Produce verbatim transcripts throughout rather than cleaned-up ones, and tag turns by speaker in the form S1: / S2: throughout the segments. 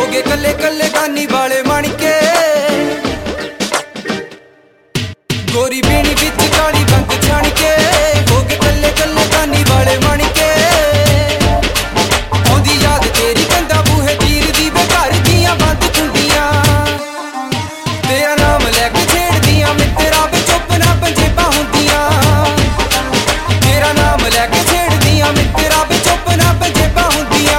S1: गए कल्ले कल्ले कानी वाले माणिके गोरी बीनी बिच काली बंग छाण के हो गए कल्ले कल्ले कानी वाले माणिके आउंदी याद तेरी कंधा बूहे तीर दी वे घर दियां बंद कुंडियां तेरा नाम लैके छेड़दियां मित्रा वे चुप ना पंजेबां हुंदियां तेरा नाम लैके छेड़दियां मित्रा वे चुप ना पंजेबां हुंदियां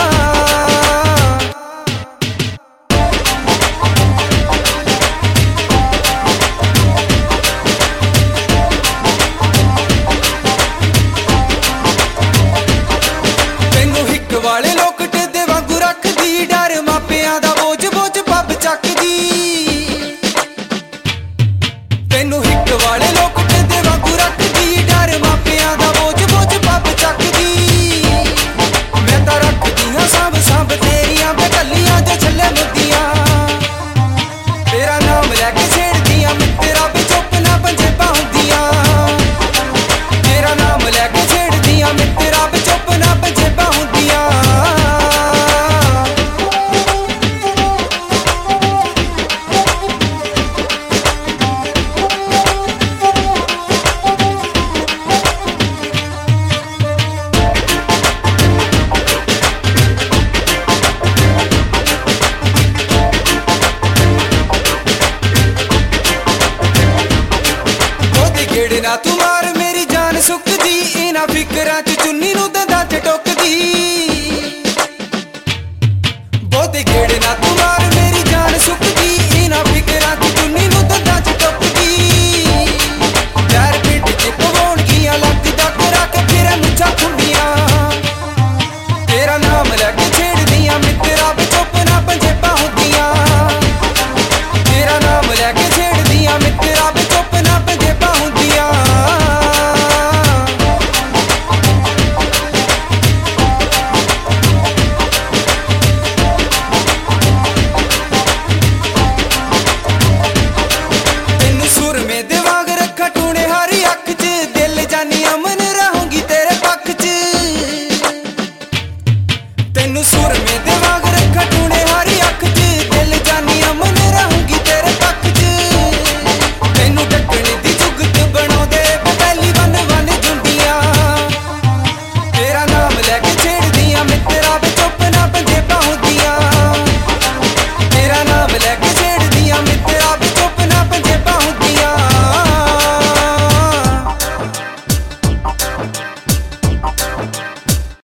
S1: वाले लोग टेदे वांगू रखदी डर मापियां दा बोझ बोझ पब चकदी तैनू हिक वाले लोग टेदे वांगू रखदी डर मापियां दा बोझ बोझ पब चकदी मैं तां रखदी हां सांभ सांभ तेरियां बेगलियां जो छल्ले मुद्दियां तेरा नाम लैके छेड़दियां मित्रा वे चुप ना पंजेबां हुंदियां तेरा नाम लैके छेड़दियां मित्रा वे चुप ना पंजेबां हुंदियां गेड़े ना तू मार मेरी जान सुकदी इन्हां फिकरां च चुन्नी नूं दंदां च टुकदी बहुते गेड़े ना तू